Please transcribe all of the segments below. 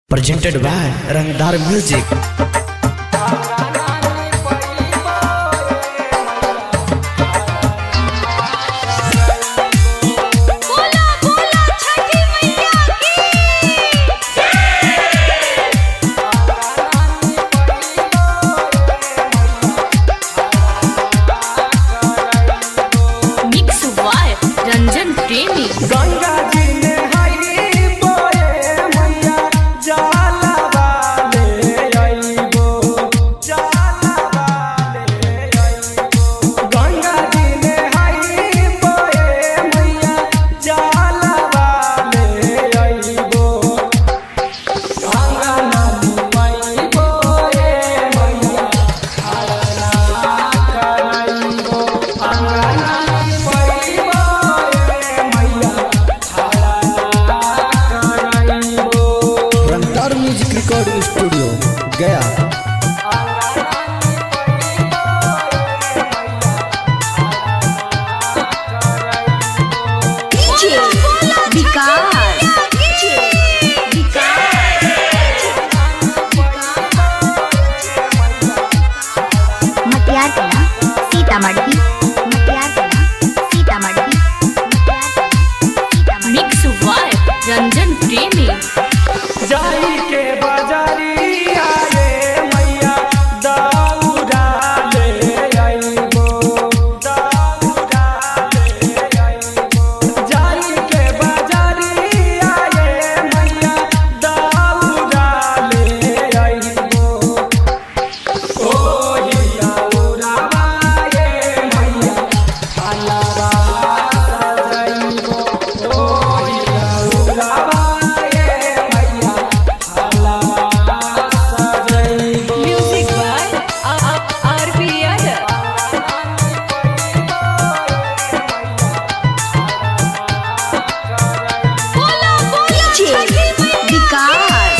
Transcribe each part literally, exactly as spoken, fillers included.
presented by Rangdar Music. Ganga ji ने हरी बोए मैया जाला वाले आईबो जाला वाले आईबो गंगा जी ने हरी बोए मैया जाला वाले आईबो गंगा नदी मई बोए मैया हरना कराईबो गंगा नदी मई रंगदार music recording studio Gaya. Sitamarhi Sitamarhi mix Y Ranjan Premi जाई के बाजारी आए मैया दाऊरा ले आईबो दाऊरा ले आईबो जाई के बाजारी आए मैया दाऊरा ले आईबो ओ ही दाऊरा आए मैया हलवा सजाईबो ओ ही दाऊरा music by R P Yadav Vikas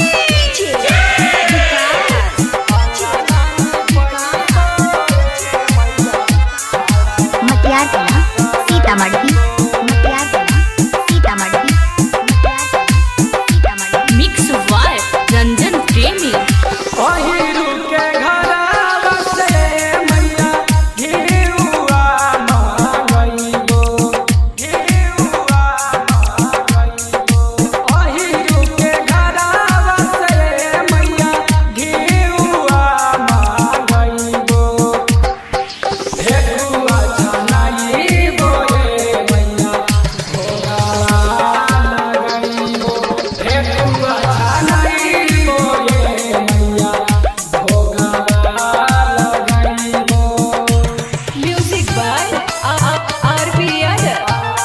Matiyar Sitamarhi Sitamarhi mix Y Ranjan Premi अहिरू के घरवा से मैया घिउआ मांगईबो घिउआ मांगईबो अहिरू के घरवा से मैया घिउआ मांगईबो हेकुआ छनाईबो ए मैया भोगा लगईबो हेकुआ छनाईबो ए मैया भोगा लगईबो music by R P Yadav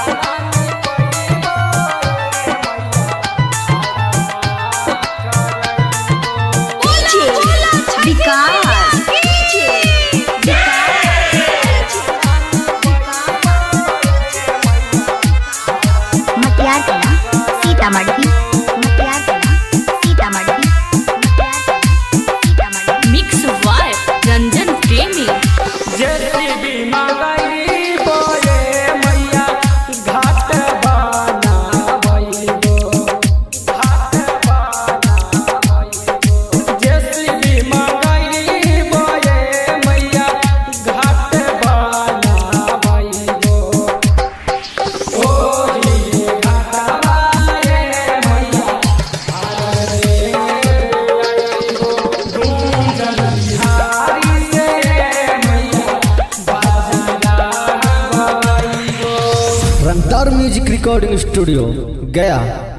Vikas Matiyar Sitamarhi Sitamarhi mix Y Ranjan Premi JCB मंगईबो ए मैया घाट बनावईबो घाट बनावईबो जेसीबी मंगईबो ए मैया घाट बनावईबो ओ ही घाटवा ए मैया हरे आईबो गुंजन बिहारी से मैया बाजना गवाईबो रंगदार म्यूजिक रिकॉर्डिंग स्टूडियो गया।